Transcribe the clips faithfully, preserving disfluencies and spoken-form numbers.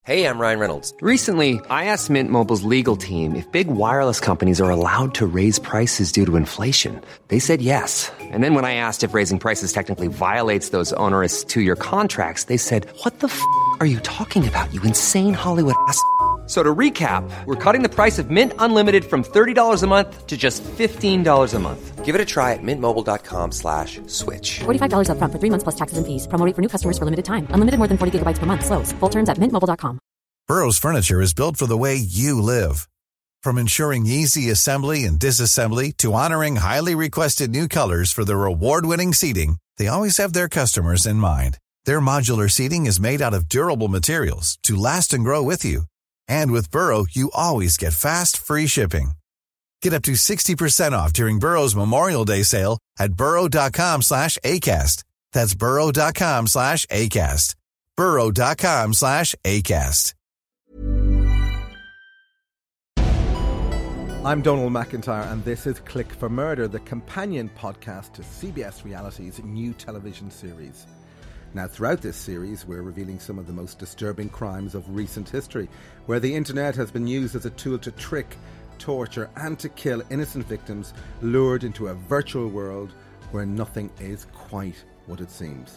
Hey, I'm Ryan Reynolds. Recently, I asked Mint Mobile's legal team if big wireless companies are allowed to raise prices due to inflation. They said yes. And then when I asked if raising prices technically violates those onerous two-year contracts, they said, what the f*** are you talking about, you insane Hollywood ass f- So to recap, we're cutting the price of Mint Unlimited from thirty dollars a month to just fifteen dollars a month. Give it a try at mintmobile.com slash switch. forty-five dollars up front for three months plus taxes and fees. Promo rate for new customers for limited time. Unlimited more than forty gigabytes per month. Slows full terms at mint mobile dot com. Burrow's furniture is built for the way you live. From ensuring easy assembly and disassembly to honoring highly requested new colors for their award-winning seating, they always have their customers in mind. Their modular seating is made out of durable materials to last and grow with you. And with Burrow, you always get fast, free shipping. Get up to sixty percent off during Burrow's Memorial Day sale at burrow.com slash ACAST. That's burrow.com slash ACAST. burrow.com slash ACAST. I'm Donald McIntyre, and this is Click for Murder, the companion podcast to C B S Reality's new television series. Now, throughout this series, we're revealing some of the most disturbing crimes of recent history, where the internet has been used as a tool to trick, torture, and to kill innocent victims lured into a virtual world where nothing is quite what it seems.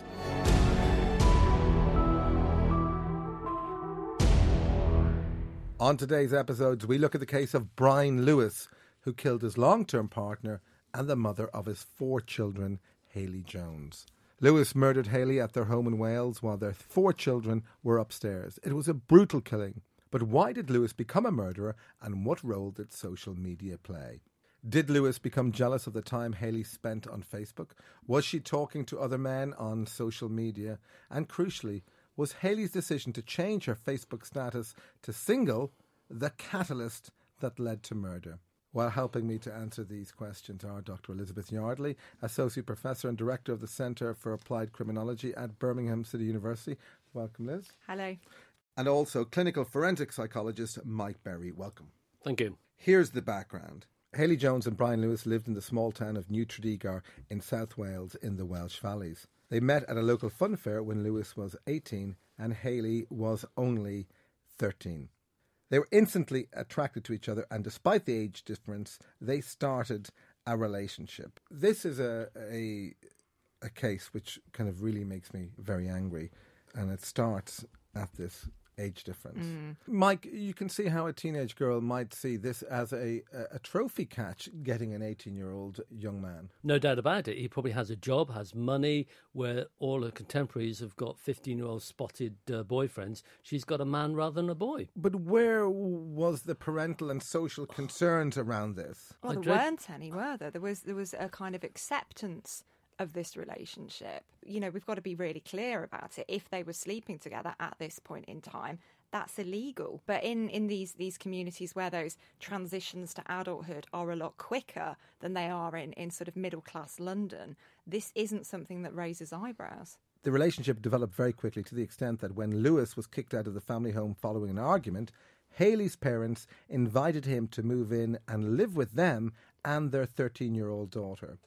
On today's episodes, we look at the case of Brian Lewis, who killed his long-term partner and the mother of his four children, Hayley Jones. Lewis murdered Hayley at their home in Wales while their four children were upstairs. It was a brutal killing. But why did Lewis become a murderer, and what role did social media play? Did Lewis become jealous of the time Hayley spent on Facebook? Was she talking to other men on social media? And crucially, was Hayley's decision to change her Facebook status to single the catalyst that led to murder? Well, helping me to answer these questions are Doctor Elizabeth Yardley, Associate Professor and Director of the Centre for Applied Criminology at Birmingham City University. Welcome, Liz. Hello. And also clinical forensic psychologist Mike Berry. Welcome. Thank you. Here's the background. Hayley Jones and Brian Lewis lived in the small town of New Tredegar in South Wales in the Welsh Valleys. They met at a local fun fair when Lewis was eighteen and Hayley was only thirteen. They were instantly attracted to each other, and despite the age difference, they started a relationship. This is a, a, a case which kind of really makes me very angry, and it starts at this age difference. Mm. Mike, you can see how a teenage girl might see this as a, a trophy catch, getting an eighteen-year-old young man. No doubt about it. He probably has a job, has money, where all her contemporaries have got fifteen-year-old spotted uh, boyfriends. She's got a man rather than a boy. But where was the parental and social concerns around this? Well, there dread... weren't any, were there? There was, there was a kind of acceptance of this relationship. You know, we've got to be really clear about it. If they were sleeping together at this point in time, that's illegal. But in, in these, these communities where those transitions to adulthood are a lot quicker than they are in, in sort of middle-class London, this isn't something that raises eyebrows. The relationship developed very quickly to the extent that when Lewis was kicked out of the family home following an argument, Hayley's parents invited him to move in and live with them and their thirteen-year-old daughter.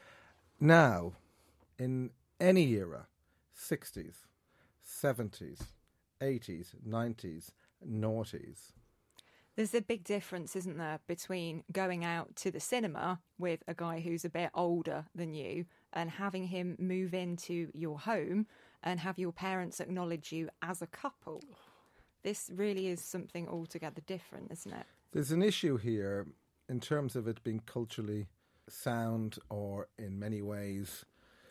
Now, in any era, sixties, seventies, eighties, nineties, noughties. There's a big difference, isn't there, between going out to the cinema with a guy who's a bit older than you and having him move into your home and have your parents acknowledge you as a couple. This really is something altogether different, isn't it? There's an issue here in terms of it being culturally sound or in many ways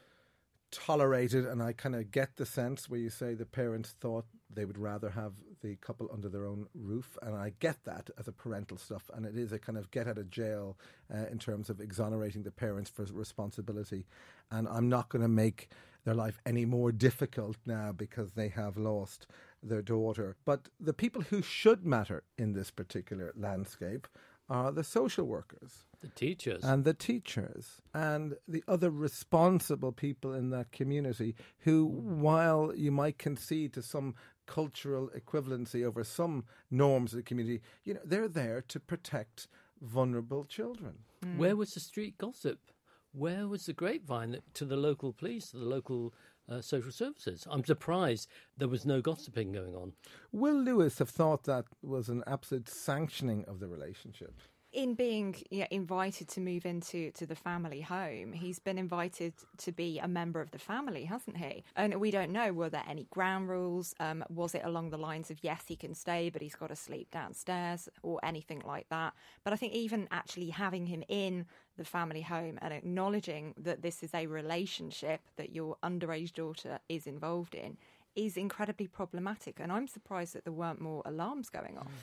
tolerated, and I kind of get the sense where you say the parents thought they would rather have the couple under their own roof, and I get that as a parental stuff, and it is a kind of get out of jail uh, in terms of exonerating the parents for responsibility, and I'm not going to make their life any more difficult now because they have lost their daughter. But the people who should matter in this particular landscape are the social workers. The teachers. And the teachers. And the other responsible people in that community who, while you might concede to some cultural equivalency over some norms of the community, you know, they're there to protect vulnerable children. Mm. Where was the street gossip? Where was the grapevine to the local police, to the local uh, social services. I'm surprised there was no gossiping going on. Will Lewis have thought that was an absolute sanctioning of the relationship? In being yeah, invited to move into to the family home, he's been invited to be a member of the family, hasn't he? And we don't know, were there any ground rules? Um, was it along the lines of, yes, he can stay, but he's got to sleep downstairs, or anything like that? But I think even actually having him in the family home and acknowledging that this is a relationship that your underage daughter is involved in is incredibly problematic. And I'm surprised that there weren't more alarms going off.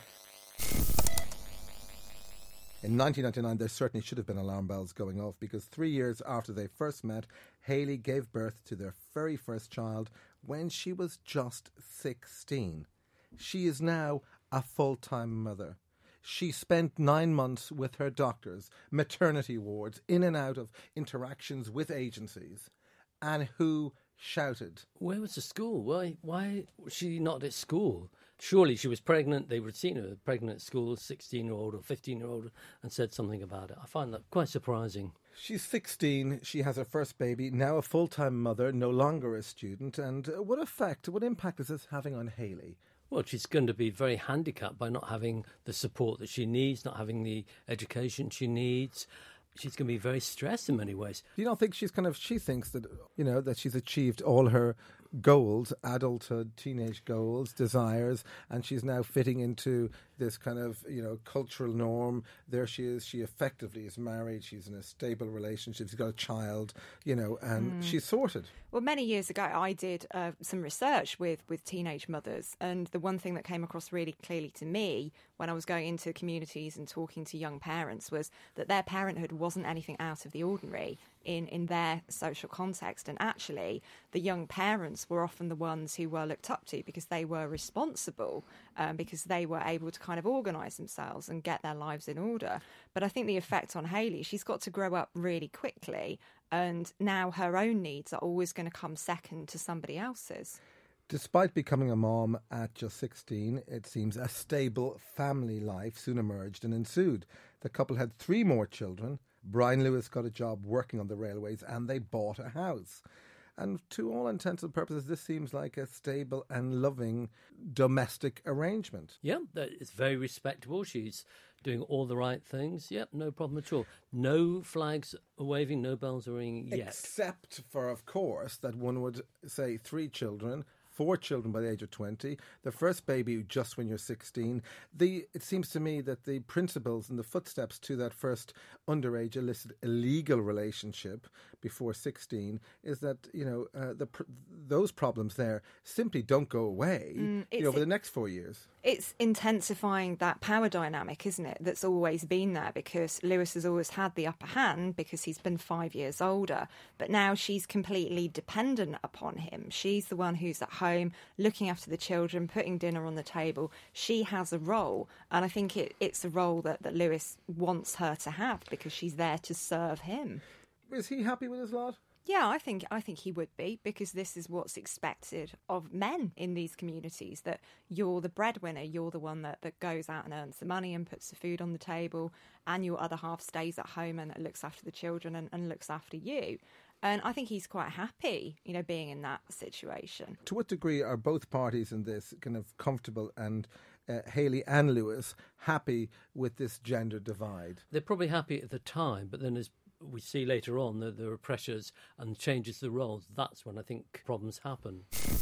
In nineteen ninety-nine, there certainly should have been alarm bells going off, because three years after they first met, Hayley gave birth to their very first child when she was just sixteen. She is now a full-time mother. She spent nine months with her doctors, maternity wards, in and out of interactions with agencies. And who shouted? Where was the school? Why, why was she not at school? Surely she was pregnant. They would have seen her pregnant at school, sixteen-year-old or fifteen-year-old, and said something about it. I find that quite surprising. She's sixteen. She has her first baby, now a full-time mother, no longer a student. And what effect, what impact is this having on Hayley? Well, she's going to be very handicapped by not having the support that she needs, not having the education she needs. She's going to be very stressed in many ways. You don't think she's kind of, she thinks that, you know, that she's achieved all her goals, adulthood, teenage goals, desires, and she's now fitting into this kind of, you know, cultural norm. There she is. She effectively is married. She's in a stable relationship. She's got a child, you know, and mm. she's sorted. Well, many years ago, I did uh, some research with, with teenage mothers, and the one thing that came across really clearly to me when I was going into communities and talking to young parents was that their parenthood wasn't anything out of the ordinary in, in their social context. And actually, the young parents were often the ones who were looked up to because they were responsible, um, because they were able to kind of organise themselves and get their lives in order. But I think the effect on Hayley, she's got to grow up really quickly, and now her own needs are always going to come second to somebody else's. Despite becoming a mom at just sixteen, it seems a stable family life soon emerged and ensued. The couple had three more children. Brian Lewis got a job working on the railways, and they bought a house. And to all intents and purposes, this seems like a stable and loving domestic arrangement. Yeah, it's very respectable. She's doing all the right things. Yep, no problem at all. No flags are waving, no bells are ringing yet. Except for, of course, that one would say three children, four children by the age of twenty, the first baby just when you're sixteen. The It seems to me that the principles and the footsteps to that first underage illicit illegal relationship before sixteen is that, you know, uh, the pr- those problems there simply don't go away mm, you know, over the next four years. It's intensifying that power dynamic, isn't it, that's always been there, because Lewis has always had the upper hand because he's been five years older. But now she's completely dependent upon him. She's the one who's at home, looking after the children, putting dinner on the table. She has a role, and I think it, it's a role that, that Lewis wants her to have because she's there to serve him. Is he happy with his lot? Yeah, I think I think he would be, because this is what's expected of men in these communities, that you're the breadwinner, you're the one that, that goes out and earns the money and puts the food on the table, and your other half stays at home and looks after the children and, and looks after you. And I think he's quite happy, you know, being in that situation. To what degree are both parties in this kind of comfortable, and uh, Hayley and Lewis happy with this gender divide? They're probably happy at the time, but then as we see later on that there are pressures and changes to the roles, that's when I think problems happen.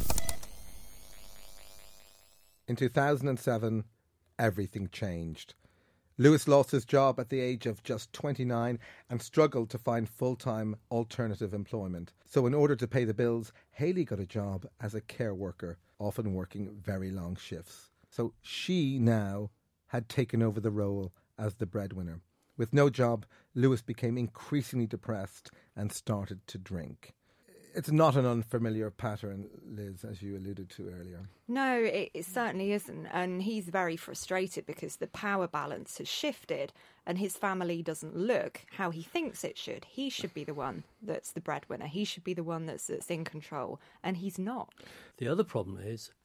In two thousand seven, everything changed. Lewis lost his job at the age of just twenty-nine and struggled to find full-time alternative employment. So in order to pay the bills, Hayley got a job as a care worker, often working very long shifts. So she now had taken over the role as the breadwinner. With no job, Lewis became increasingly depressed and started to drink. It's not an unfamiliar pattern, Liz, as you alluded to earlier. No, it, it certainly isn't. And he's very frustrated because the power balance has shifted and his family doesn't look how he thinks it should. He should be the one that's the breadwinner. He should be the one that's, that's in control, and he's not. The other problem is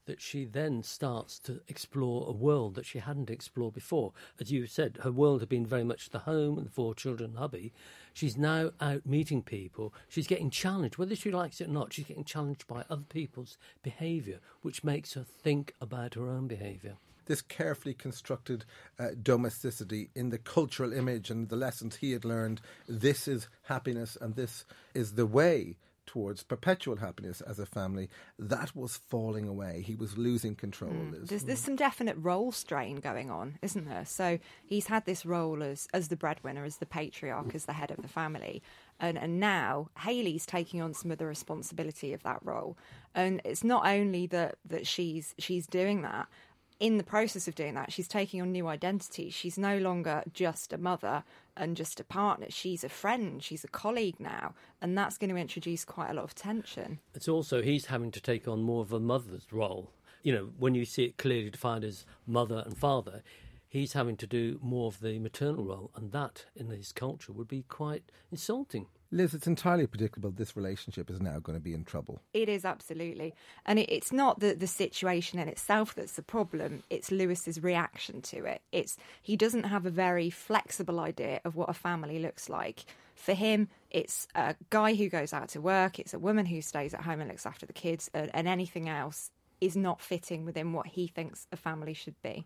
that she then starts to explore a world that she hadn't explored before. As you said, her world had been very much the home and the four children and hubby. She's now out meeting people. She's getting challenged, whether she likes it or not, she's getting challenged by other people's behaviour, which makes her think about her own behaviour. This carefully constructed uh, domesticity in the cultural image and the lessons he had learned, this is happiness and this is the way towards perpetual happiness as a family, that was falling away. He was losing control. Mm. There's, there's some definite role strain going on, isn't there? So he's had this role as as the breadwinner, as the patriarch, as the head of the family. And, and now Hayley's taking on some of the responsibility of that role. And it's not only that, that she's she's doing that, in the process of doing that, she's taking on new identities. She's no longer just a mother and just a partner. She's a friend. She's a colleague now. And that's going to introduce quite a lot of tension. It's also, he's having to take on more of a mother's role. You know, when you see it clearly defined as mother and father, he's having to do more of the maternal role. And that, in his culture, would be quite insulting. Liz, it's entirely predictable this relationship is now going to be in trouble. It is, absolutely. And it, it's not the, the situation in itself that's the problem. It's Lewis's reaction to it. It's he doesn't have a very flexible idea of what a family looks like. For him, it's a guy who goes out to work, it's a woman who stays at home and looks after the kids, and, and anything else is not fitting within what he thinks a family should be.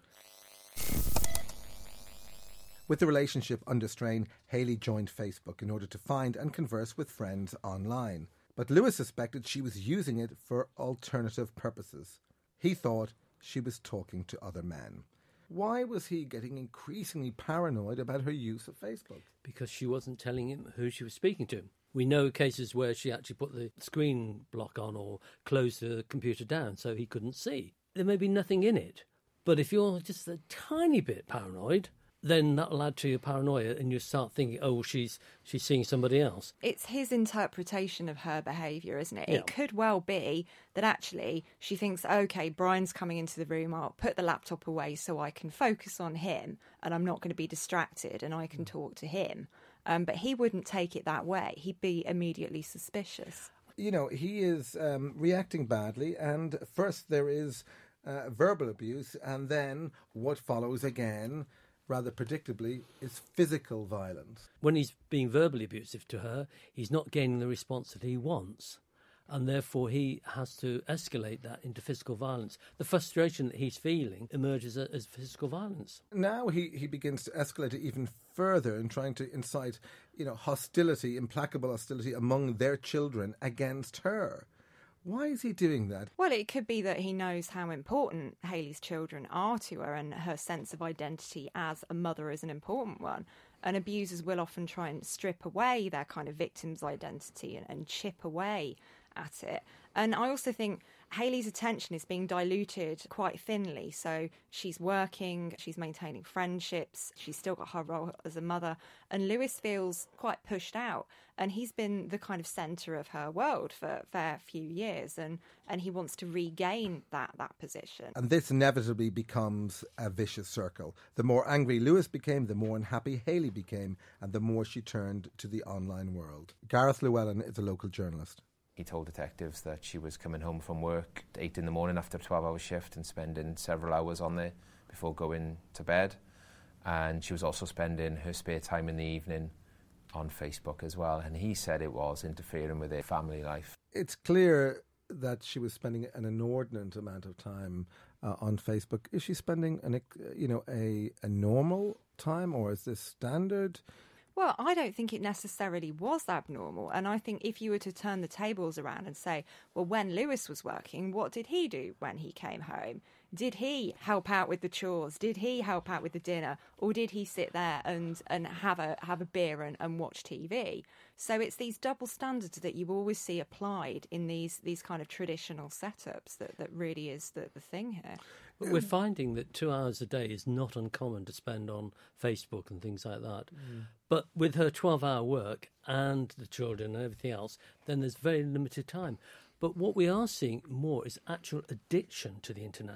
With the relationship under strain, Hayley joined Facebook in order to find and converse with friends online. But Lewis suspected she was using it for alternative purposes. He thought she was talking to other men. Why was he getting increasingly paranoid about her use of Facebook? Because she wasn't telling him who she was speaking to. We know cases where she actually put the screen block on or closed the computer down so he couldn't see. There may be nothing in it. But if you're just a tiny bit paranoid, then that'll add to your paranoia and you start thinking, oh, she's she's seeing somebody else. It's his interpretation of her behaviour, isn't it? Yeah. It could well be that actually she thinks, OK, Brian's coming into the room, I'll put the laptop away so I can focus on him and I'm not going to be distracted and I can talk to him. Um, but he wouldn't take it that way. He'd be immediately suspicious. You know, he is um, reacting badly, and first there is uh, verbal abuse, and then what follows again, rather predictably, is physical violence. When he's being verbally abusive to her, he's not gaining the response that he wants. And therefore he has to escalate that into physical violence. The frustration that he's feeling emerges as physical violence. Now he, he begins to escalate it even further in trying to incite, you know, hostility, implacable hostility among their children against her. Why is he doing that? Well, it could be that he knows how important Hayley's children are to her and her sense of identity as a mother is an important one. And abusers will often try and strip away their kind of victim's identity and, and chip away at it. And I also think Hayley's attention is being diluted quite thinly. So she's working, she's maintaining friendships, she's still got her role as a mother. And Lewis feels quite pushed out. And he's been the kind of centre of her world for a fair few years. And, and he wants to regain that, that position. And this inevitably becomes a vicious circle. The more angry Lewis became, the more unhappy Hayley became, and the more she turned to the online world. Gareth Llewellyn is a local journalist. He told detectives that she was coming home from work at eight in the morning after a twelve-hour shift and spending several hours on there before going to bed. And she was also spending her spare time in the evening on Facebook as well. And he said it was interfering with their family life. It's clear that she was spending an inordinate amount of time uh, on Facebook. Is she spending an, you know, a, a normal time, or is this standard? Well, I don't think it necessarily was abnormal. And I think if you were to turn the tables around and say, well, when Lewis was working, what did he do when he came home? Did he help out with the chores? Did he help out with the dinner? Or did he sit there and, and have a have a beer and, and watch T V? So it's these double standards that you always see applied in these these kind of traditional setups that, that really is the, the thing here. But we're finding that two hours a day is not uncommon to spend on Facebook and things like that. Mm. But with her twelve-hour work and the children and everything else, then there's very limited time. But what we are seeing more is actual addiction to the internet.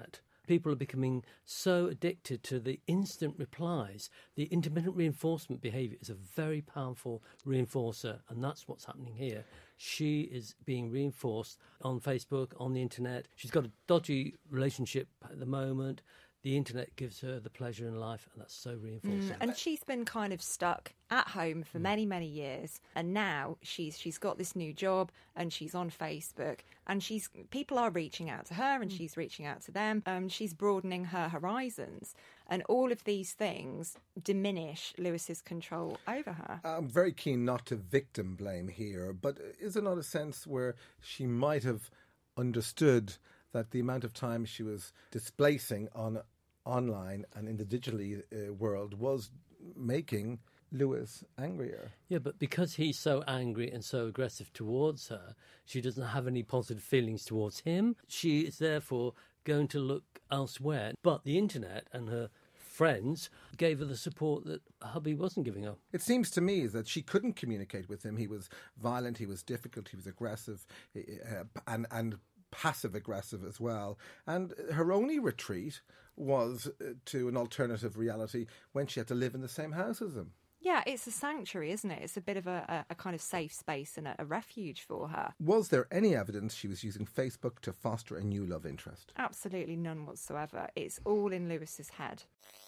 people are becoming so addicted to the instant replies. The intermittent reinforcement behaviour is a very powerful reinforcer, and that's what's happening here. She is being reinforced on Facebook, on the internet. She's got a dodgy relationship at the moment. The internet gives her the pleasure in life, and that's so reinforcing. Mm, and she's been kind of stuck at home for many, many years, and now she's she's got this new job, and she's on Facebook, and she's people are reaching out to her, and she's reaching out to them. Um, she's broadening her horizons, and all of these things diminish Lewis's control over her. I'm very keen not to victim blame here, but is there not a sense where she might have understood that the amount of time she was displacing on online and in the digitally uh, world was making Lewis angrier? Yeah, but because he's so angry and so aggressive towards her, she doesn't have any positive feelings towards him. She is therefore going to look elsewhere. But the internet and her friends gave her the support that hubby wasn't giving her. It seems to me that she couldn't communicate with him. He was violent, he was difficult, he was aggressive, uh, and and passive-aggressive as well. And her only retreat was to an alternative reality when she had to live in the same house as him. Yeah, it's a sanctuary, isn't it? It's a bit of a, a, a kind of safe space and a, a refuge for her. Was there any evidence she was using Facebook to foster a new love interest? Absolutely none whatsoever. It's all in Lewis's head.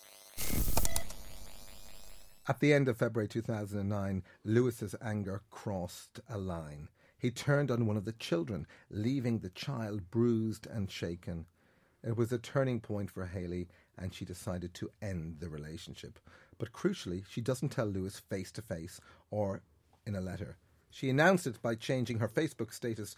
At the end of February two thousand nine, Lewis's anger crossed a line. He turned on one of the children, leaving the child bruised and shaken. It was a turning point for Hayley, and she decided to end the relationship. But crucially, she doesn't tell Lewis face to face or in a letter. She announced it by changing her Facebook status.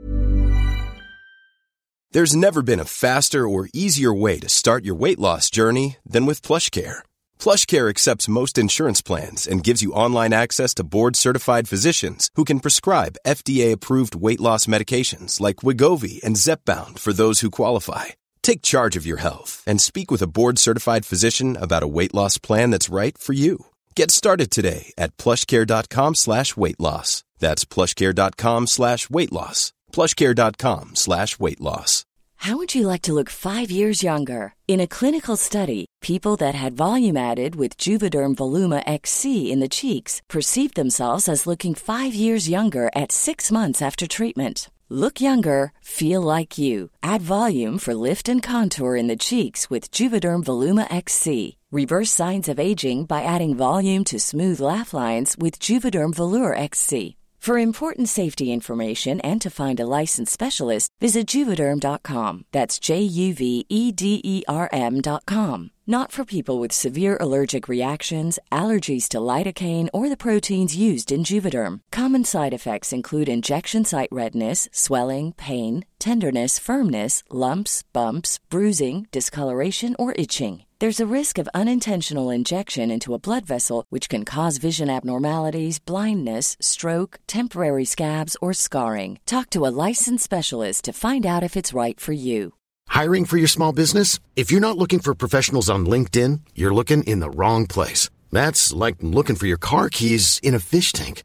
There's never been a faster or easier way to start your weight loss journey than with PlushCare. PlushCare accepts most insurance plans and gives you online access to board-certified physicians who can prescribe F D A-approved weight loss medications like Wegovy and Zepbound for those who qualify. Take charge of your health and speak with a board-certified physician about a weight loss plan that's right for you. Get started today at plushcare.com slash weight loss. That's plushcare.com slash weight loss. plushcare.com slash weight loss. How would you like to look five years younger? In a clinical study, people that had volume added with Juvederm Voluma X C in the cheeks perceived themselves as looking five years younger at six months after treatment. Look younger, feel like you. Add volume for lift and contour in the cheeks with Juvederm Voluma X C. Reverse signs of aging by adding volume to smooth laugh lines with Juvederm Volure X C. For important safety information and to find a licensed specialist, visit Juvederm dot com. That's J U V E D E R M dot com. Not for people with severe allergic reactions, allergies to lidocaine, or the proteins used in Juvederm. Common side effects include injection site redness, swelling, pain, tenderness, firmness, lumps, bumps, bruising, discoloration, or itching. There's a risk of unintentional injection into a blood vessel, which can cause vision abnormalities, blindness, stroke, temporary scabs, or scarring. Talk to a licensed specialist to find out if it's right for you. Hiring for your small business? If you're not looking for professionals on LinkedIn, you're looking in the wrong place. That's like looking for your car keys in a fish tank.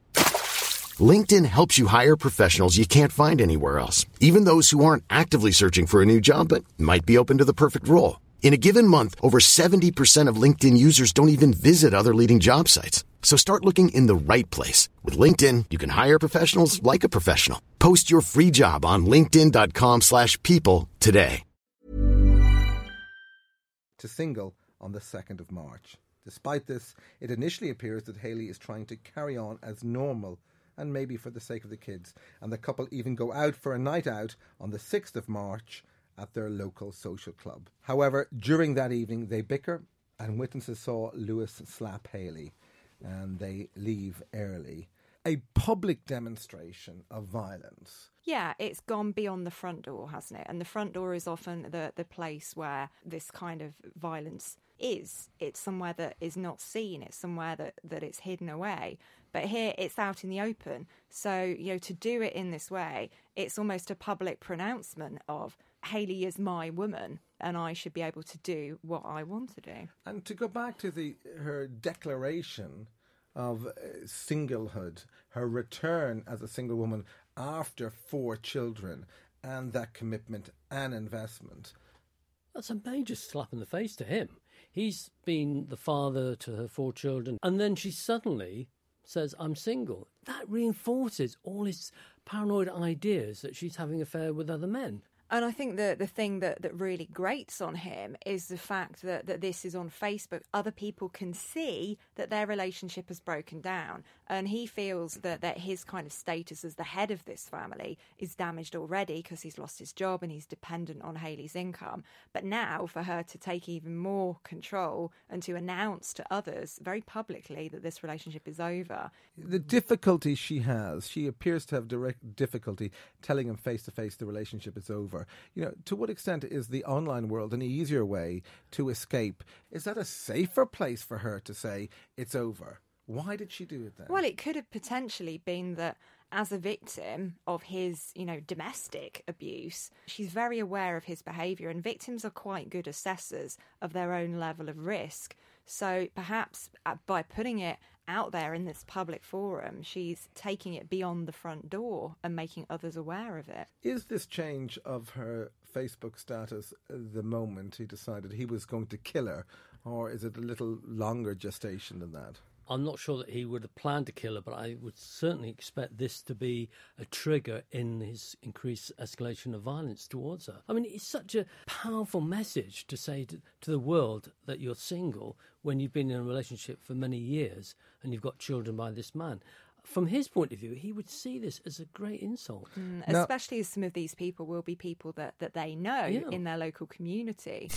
LinkedIn helps you hire professionals you can't find anywhere else, even those who aren't actively searching for a new job but might be open to the perfect role. In a given month, over seventy percent of LinkedIn users don't even visit other leading job sites. So start looking in the right place. With LinkedIn, you can hire professionals like a professional. Post your free job on linkedin.com slash people today. To single on the second of March. Despite this, it initially appears that Hayley is trying to carry on as normal, and maybe for the sake of the kids, and the couple even go out for a night out on the sixth of March at their local social club. However, during that evening, they bicker, and witnesses saw Lewis slap Hayley, and they leave early. A public demonstration of violence. Yeah, it's gone beyond the front door, hasn't it? And the front door is often the, the place where this kind of violence is. It's somewhere that is not seen. It's somewhere that, that it's hidden away. But here it's out in the open. So, you know, to do it in this way, it's almost a public pronouncement of Hayley is my woman and I should be able to do what I want to do. And to go back to the her declaration of uh, singlehood, her return as a single woman after four children, and that commitment and investment. That's a major slap in the face to him. He's been the father to her four children, and then she suddenly says, I'm single. That reinforces all his paranoid ideas that she's having an affair with other men. And I think that the thing that, that really grates on him is the fact that, that this is on Facebook. Other people can see that their relationship has broken down. And he feels that, that his kind of status as the head of this family is damaged already because he's lost his job and he's dependent on Hayley's income. But now for her to take even more control and to announce to others very publicly that this relationship is over. The difficulty she has, she appears to have direct difficulty telling him face-to-face the relationship is over. You know, to what extent is the online world an easier way to escape? Is that a safer place for her to say it's over? Why did she do it then? Well, it could have potentially been that as a victim of his, you know, domestic abuse, she's very aware of his behaviour, and victims are quite good assessors of their own level of risk. So perhaps by putting it out there in this public forum, she's taking it beyond the front door and making others aware of it. Is this change of her Facebook status the moment he decided he was going to kill her, or is it a little longer gestation than that? I'm not sure that he would have planned to kill her, but I would certainly expect this to be a trigger in his increased escalation of violence towards her. I mean, it's such a powerful message to say to, to the world that you're single when you've been in a relationship for many years and you've got children by this man. From his point of view, he would see this as a great insult. Mm, especially as some of these people will be people that, that they know Yeah. in their local community.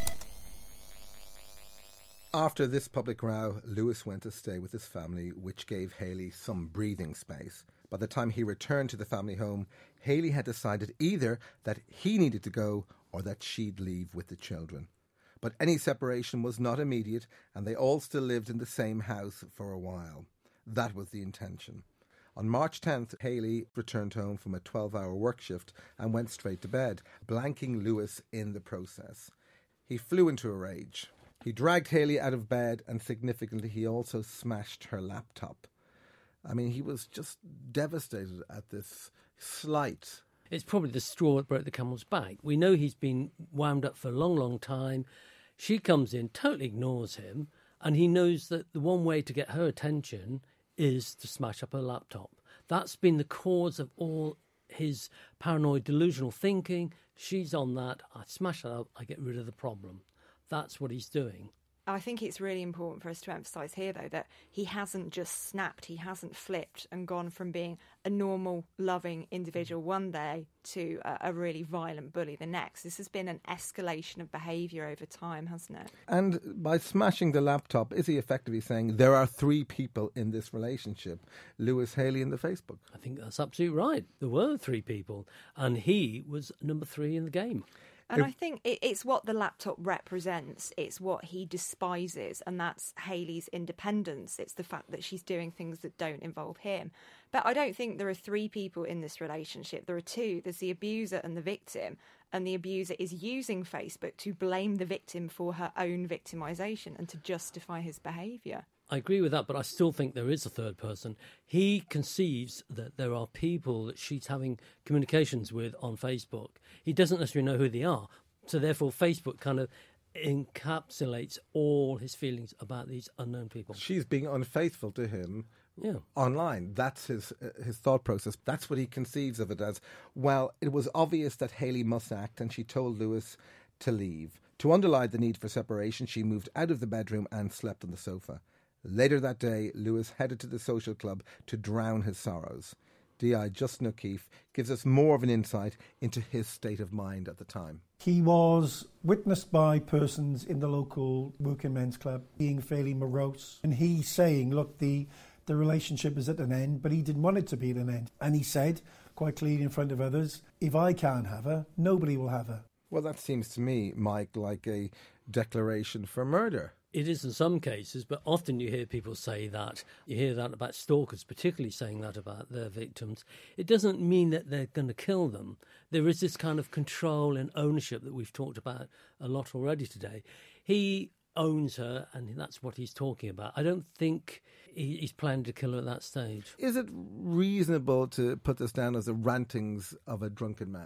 After this public row, Lewis went to stay with his family, which gave Hayley some breathing space. By the time he returned to the family home, Hayley had decided either that he needed to go or that she'd leave with the children. But any separation was not immediate, and they all still lived in the same house for a while. That was the intention. On March tenth, Hayley returned home from a twelve-hour work shift and went straight to bed, blanking Lewis in the process. He flew into a rage. He dragged Hayley out of bed, and significantly, he also smashed her laptop. I mean, he was just devastated at this slight. It's probably the straw that broke the camel's back. We know he's been wound up for a long, long time. She comes in, totally ignores him, and he knows that the one way to get her attention is to smash up her laptop. That's been the cause of all his paranoid, delusional thinking. She's on that. I smash that up, I get rid of the problem. That's what he's doing. I think it's really important for us to emphasise here, though, that he hasn't just snapped, he hasn't flipped and gone from being a normal, loving individual one day to a, a really violent bully the next. This has been an escalation of behaviour over time, hasn't it? And by smashing the laptop, is he effectively saying there are three people in this relationship, Lewis, Hayley and the Facebook? I think that's absolutely right. There were three people, and he was number three in the game. And I think it, it's what the laptop represents. It's what he despises, and that's Hayley's independence. It's the fact that she's doing things that don't involve him. But I don't think there are three people in this relationship. There are two. There's the abuser and the victim, and the abuser is using Facebook to blame the victim for her own victimisation and to justify his behaviour. I agree with that, but I still think there is a third person. He conceives that there are people that she's having communications with on Facebook. He doesn't necessarily know who they are. So therefore, Facebook kind of encapsulates all his feelings about these unknown people. She's being unfaithful to him yeah. online. That's his uh, his thought process. That's what he conceives of it as. Well, it was obvious that Hayley must act, and she told Lewis to leave. To underline the need for separation, she moved out of the bedroom and slept on the sofa. Later that day, Lewis headed to the social club to drown his sorrows. D I Justin O'Keefe gives us more of an insight into his state of mind at the time. He was witnessed by persons in the local working men's club being fairly morose. And he saying, look, the, the relationship is at an end, but he didn't want it to be at an end. And he said, quite clearly in front of others, if I can't have her, nobody will have her. Well, that seems to me, Mike, like a declaration for murder. It is in some cases, but often you hear people say that. You hear that about stalkers, particularly saying that about their victims. It doesn't mean that they're going to kill them. There is this kind of control and ownership that we've talked about a lot already today. He owns her, and that's what he's talking about. I don't think he's planning to kill her at that stage. Is it reasonable to put this down as the rantings of a drunken man?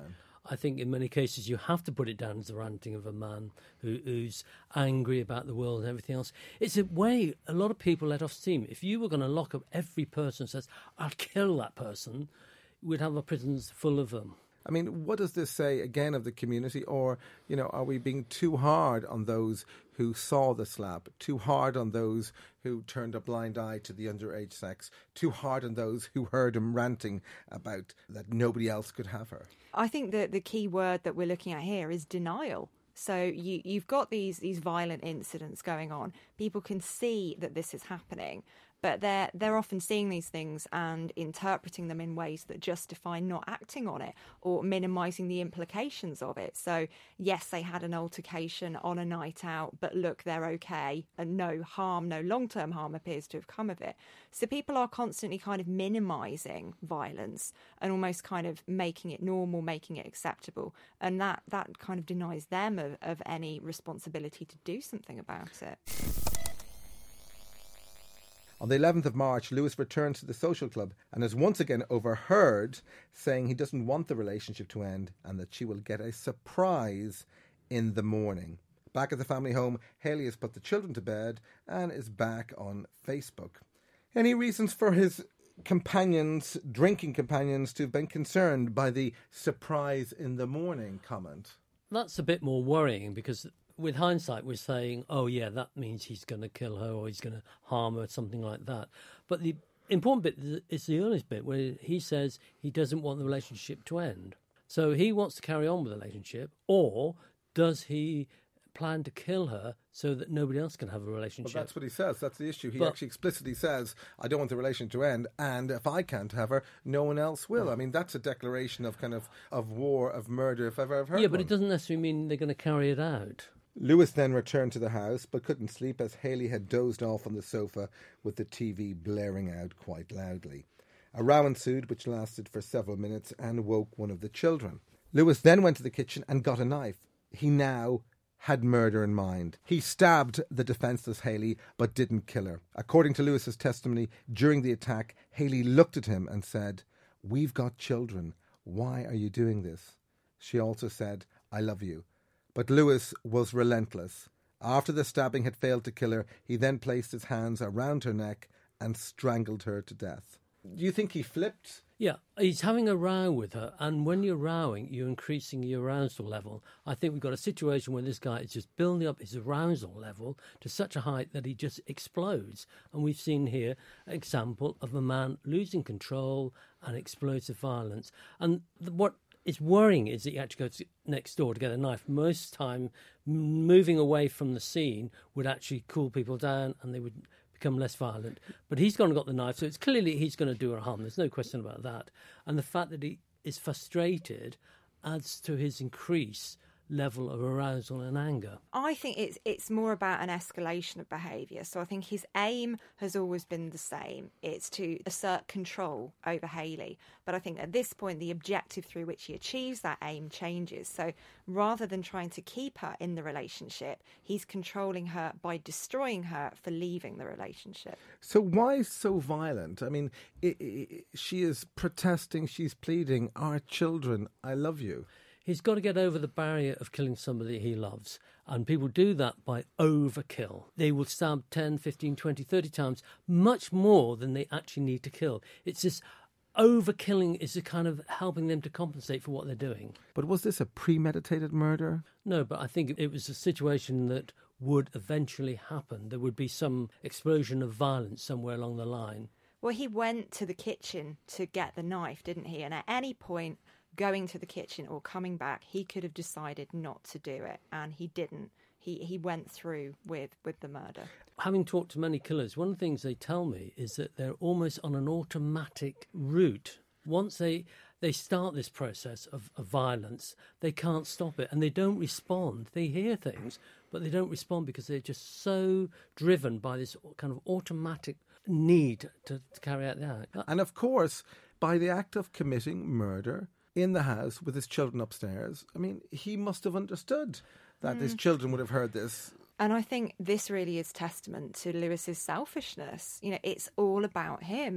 I think in many cases you have to put it down as the ranting of a man who, who's angry about the world and everything else. It's a way a lot of people let off steam. If you were going to lock up every person who says, I'll kill that person, we'd have our prisons full of them. I mean, what does this say, again, of the community? Or, you know, are we being too hard on those who saw the slap, too hard on those who turned a blind eye to the underage sex, too hard on those who heard him ranting about that nobody else could have her? I think that the key word that we're looking at here is denial. So you, you've got these, these violent incidents going on. People can see that this is happening, but they're they're often seeing these things and interpreting them in ways that justify not acting on it or minimising the implications of it. So, yes, they had an altercation on a night out, but look, they're okay and no harm, no long-term harm appears to have come of it. So people are constantly kind of minimising violence and almost kind of making it normal, making it acceptable. And that, that kind of denies them of, of any responsibility to do something about it. On the eleventh of March, Lewis returns to the social club and is once again overheard saying he doesn't want the relationship to end and that she will get a surprise in the morning. Back at the family home, Hayley has put the children to bed and is back on Facebook. Any reasons for his companions, drinking companions, to have been concerned by the surprise in the morning comment? That's a bit more worrying because with hindsight, we're saying, oh, yeah, that means he's going to kill her or he's going to harm her, something like that. But the important bit is the earliest bit where he says he doesn't want the relationship to end. So he wants to carry on with the relationship, or does he plan to kill her so that nobody else can have a relationship? Well, that's what he says. That's the issue. He but, actually explicitly says, I don't want the relationship to end, and if I can't have her, no one else will. I mean, that's a declaration of kind of, of war, of murder, if ever I've heard Yeah, one. but it doesn't necessarily mean they're going to carry it out. Lewis then returned to the house but couldn't sleep as Hayley had dozed off on the sofa with the T V blaring out quite loudly. A row ensued which lasted for several minutes and woke one of the children. Lewis then went to the kitchen and got a knife. He now had murder in mind. He stabbed the defenceless Hayley but didn't kill her. According to Lewis's testimony, during the attack, Hayley looked at him and said, "We've got children. Why are you doing this?" She also said, "I love you." But Lewis was relentless. After the stabbing had failed to kill her, he then placed his hands around her neck and strangled her to death. Do you think he flipped? Yeah, he's having a row with her, and when you're rowing, you're increasing your arousal level. I think we've got a situation where this guy is just building up his arousal level to such a height that he just explodes. And we've seen here an example of a man losing control and explosive violence. And what is worrying is that he actually goes next door to get a knife. Most time, moving away from the scene would actually cool people down and they would become less violent. But he's gone and got the knife, so it's clearly he's going to do her harm. There's no question about that. And the fact that he is frustrated adds to his increase level of arousal and anger. I think it's it's more about an escalation of behaviour. So I think his aim has always been the same. It's to assert control over Hayley. But I think at this point, the objective through which he achieves that aim changes. So rather than trying to keep her in the relationship, he's controlling her by destroying her for leaving the relationship. So why so violent? I mean, it, it, she is protesting, she's pleading, our children, I love you. He's got to get over the barrier of killing somebody he loves. And people do that by overkill. They will stab ten, fifteen, twenty, thirty times, much more than they actually need to kill. It's this overkilling is a kind of helping them to compensate for what they're doing. But was this a premeditated murder? No, but I think it was a situation that would eventually happen. There would be some explosion of violence somewhere along the line. Well, he went to the kitchen to get the knife, didn't he? And at any point, going to the kitchen or coming back, he could have decided not to do it, and he didn't. He he went through with, with the murder. Having talked to many killers, one of the things they tell me is that they're almost on an automatic route. Once they they start this process of, of violence, they can't stop it, and they don't respond. They hear things, but they don't respond because they're just so driven by this kind of automatic need to, to carry out the act. And of course, by the act of committing murder in the house with his children upstairs, I mean, he must have understood that mm. his children would have heard this. And I think this really is testament to Lewis's selfishness. You know, it's all about him.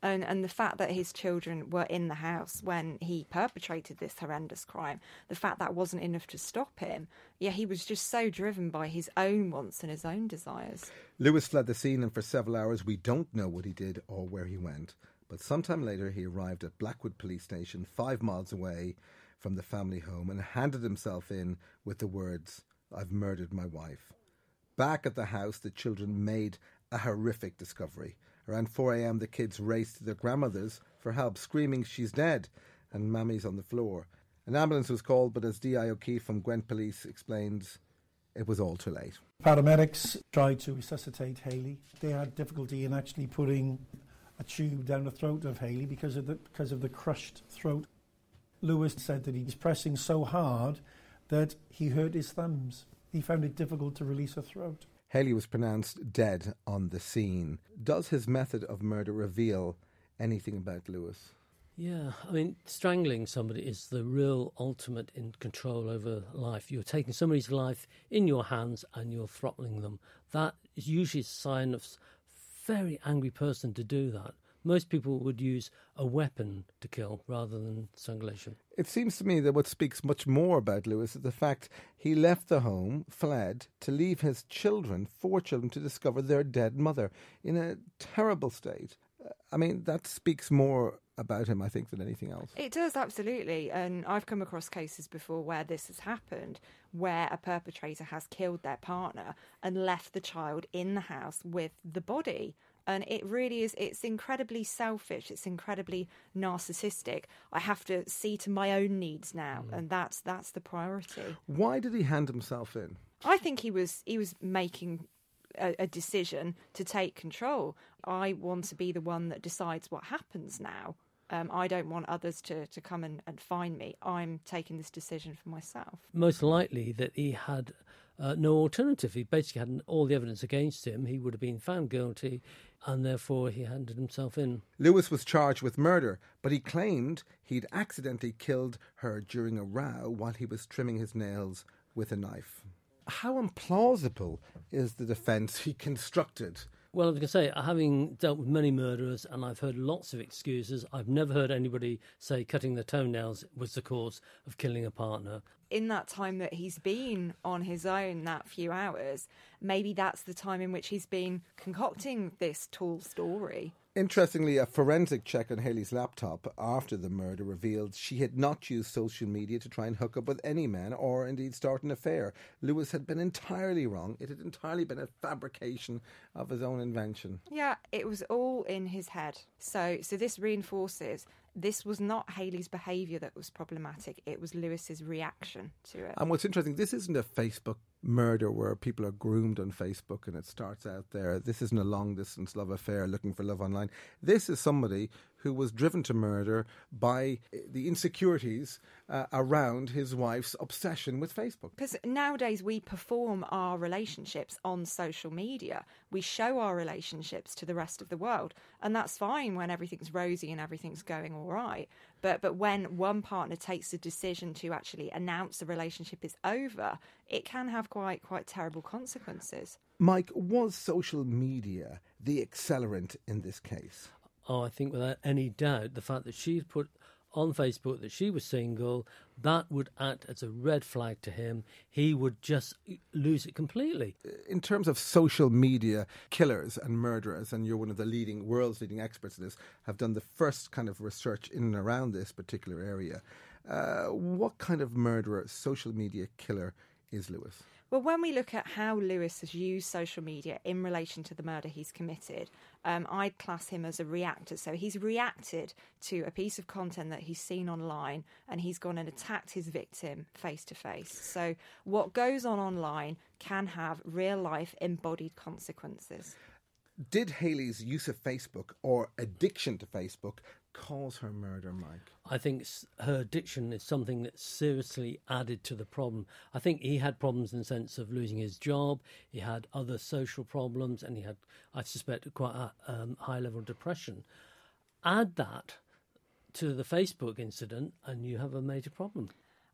And, and the fact that his children were in the house when he perpetrated this horrendous crime, the fact that wasn't enough to stop him. Yeah, he was just so driven by his own wants and his own desires. Lewis fled the scene, and for several hours we don't know what he did or where he went. But sometime later he arrived at Blackwood Police Station, five miles away from the family home, and handed himself in with the words, "I've murdered my wife." Back at the house, the children made a horrific discovery. Around four a.m. the kids raced to their grandmothers for help, screaming, "She's dead," and Mammy's on the floor. An ambulance was called, but as D I O'Keefe from Gwent Police explains, it was all too late. Paramedics tried to resuscitate Hayley. They had difficulty in actually putting a tube down the throat of Hayley because of the, because of the crushed throat. Lewis said that he was pressing so hard that he hurt his thumbs. He found it difficult to release her throat. Hayley was pronounced dead on the scene. Does his method of murder reveal anything about Lewis? Yeah, I mean, strangling somebody is the real ultimate in control over life. You're taking somebody's life in your hands and you're throttling them. That is usually a sign of a very angry person to do that. Most people would use a weapon to kill rather than strangulation. It seems to me that what speaks much more about Lewis is the fact he left the home, fled, to leave his children, four children, to discover their dead mother in a terrible state. I mean, that speaks more about him, I think, than anything else. It does, absolutely. And I've come across cases before where this has happened, where a perpetrator has killed their partner and left the child in the house with the body. And it really is, it's incredibly selfish, it's incredibly narcissistic. I have to see to my own needs now, mm. and that's that's the priority. Why did he hand himself in? I think he was he was making a, a decision to take control. I want to be the one that decides what happens now. Um, I don't want others to, to come and, and find me. I'm taking this decision for myself. Most likely that he had uh, no alternative. He basically had all the evidence against him. He would have been found guilty, and therefore he handed himself in. Lewis was charged with murder, but he claimed he'd accidentally killed her during a row while he was trimming his nails with a knife. How implausible is the defence he constructed? Well, I was going to say, having dealt with many murderers, and I've heard lots of excuses, I've never heard anybody say cutting their toenails was the cause of killing a partner. In that time that he's been on his own, that few hours, maybe that's the time in which he's been concocting this tall story. Interestingly, a forensic check on Hayley's laptop after the murder revealed she had not used social media to try and hook up with any man or indeed start an affair. Lewis had been entirely wrong. It had entirely been a fabrication of his own invention. Yeah, it was all in his head. So, so this reinforces this was not Hayley's behaviour that was problematic. It was Lewis's reaction to it. And what's interesting, this isn't a Facebook murder where people are groomed on Facebook and it starts out there. This isn't a long-distance love affair looking for love online. This is somebody who was driven to murder by the insecurities uh, around his wife's obsession with Facebook. Because nowadays we perform our relationships on social media. We show our relationships to the rest of the world. And that's fine when everything's rosy and everything's going all right. But but when one partner takes a decision to actually announce the relationship is over, it can have quite quite terrible consequences. Mike, was social media the accelerant in this case? Oh, I think without any doubt, the fact that she put on Facebook that she was single, that would act as a red flag to him. He would just lose it completely. In terms of social media killers and murderers, and you're one of the leading, world's leading experts in this, have done the first kind of research in and around this particular area. Uh, what kind of murderer, social media killer is Lewis? Well, when we look at how Lewis has used social media in relation to the murder he's committed, um, I'd class him as a reactor. So he's reacted to a piece of content that he's seen online and he's gone and attacked his victim face to face. So what goes on online can have real life embodied consequences. Did Hayley's use of Facebook or addiction to Facebook cause her murder, Mike? I think her addiction is something that seriously added to the problem. I think he had problems in the sense of losing his job, he had other social problems, and he had, I suspect, quite a um, high level of depression. Add that to the Facebook incident and you have a major problem.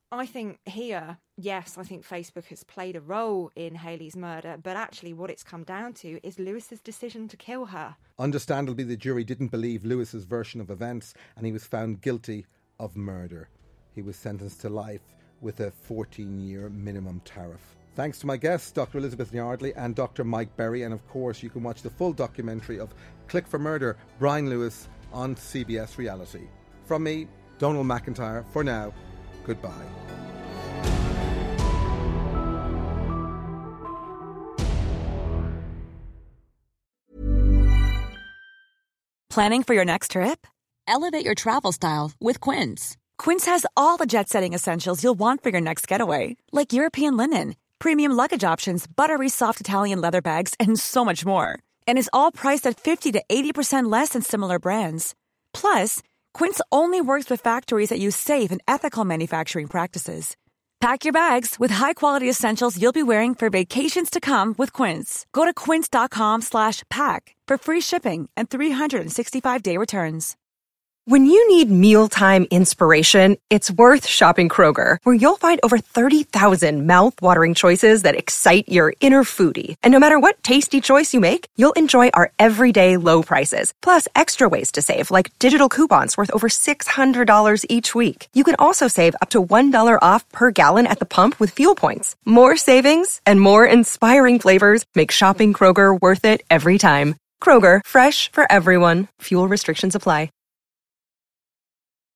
I think here, yes, I think Facebook has played a role in Hayley's murder, but actually what it's come down to is Lewis's decision to kill her. Understandably, the jury didn't believe Lewis's version of events, and he was found guilty of murder. He was sentenced to life with a fourteen-year minimum tariff. Thanks to my guests, Doctor Elizabeth Yardley and Doctor Mike Berry, and of course you can watch the full documentary of Click for Murder, Brian Lewis, on C B S Reality. From me, Donald McIntyre, for now, goodbye. Planning for your next trip? Elevate your travel style with Quince. Quince has all the jet-setting essentials you'll want for your next getaway, like European linen, premium luggage options, buttery soft Italian leather bags, and so much more. And is all priced at fifty to eighty percent less than similar brands. Plus, Quince only works with factories that use safe and ethical manufacturing practices. Pack your bags with high-quality essentials you'll be wearing for vacations to come with Quince. Go to quince.com slash pack for free shipping and three sixty-five day returns. When you need mealtime inspiration, it's worth shopping Kroger, where you'll find over thirty thousand mouth-watering choices that excite your inner foodie. And no matter what tasty choice you make, you'll enjoy our everyday low prices, plus extra ways to save, like digital coupons worth over six hundred dollars each week. You can also save up to one dollar off per gallon at the pump with fuel points. More savings and more inspiring flavors make shopping Kroger worth it every time. Kroger, fresh for everyone. Fuel restrictions apply.